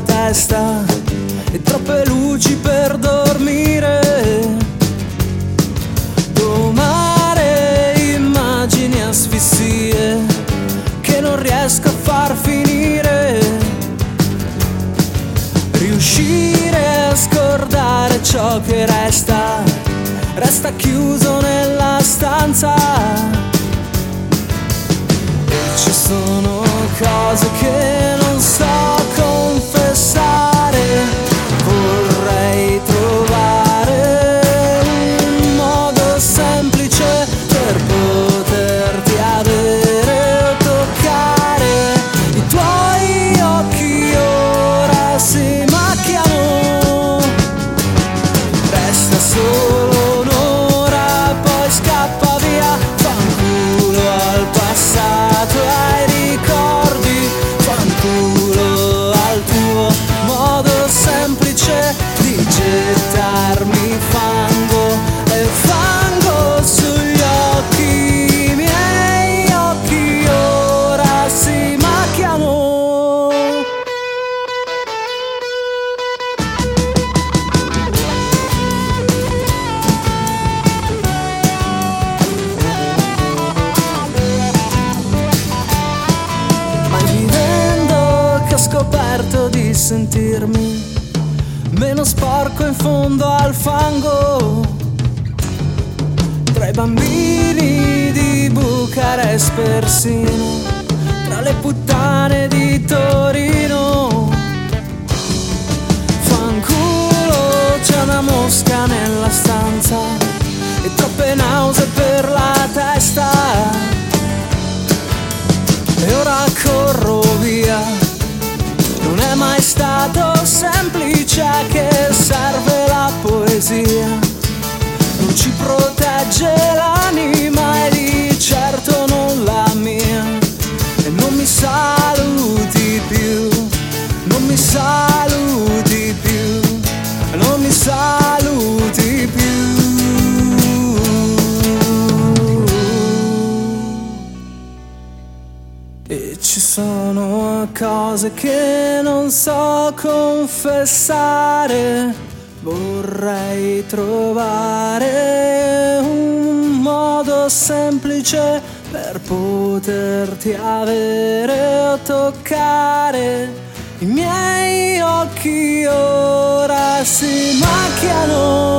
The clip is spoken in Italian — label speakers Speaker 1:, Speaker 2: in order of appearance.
Speaker 1: la testa e troppe luci per dormire. Domare immagini, asfissie che non riesco a far finire. Riuscire a scordare ciò che resta chiuso nella stanza. E ci sono cose che non so confessare. Vorrei trovare un modo semplice per poterti avere o toccare. I tuoi occhi ora si macchiano, resta solo un'ora, poi scappa via. Fanculo al passato, ai ricordi, fanculo al tuo modo semplice di gettarmi fango e fango sugli occhi. I miei occhi ora si macchiano. Mai vivendo che ho scoperto di sentirmi meno sporco in fondo al fango. Tra i bambini di Bucarest persino, tra le puttane di Torino. Fanculo, c'è una mosca nella stanza e troppe nausee per la testa. E ora corro via, non è mai stato semplice, che serve la poesia, non ci protegge l'anima e di certo non la mia. E non mi saluti più, non mi saluti più, non mi saluti più. E ci sono cose che non so confessare. Vorrei trovare un modo semplice per poterti avere o toccare. I miei occhi ora si macchiano.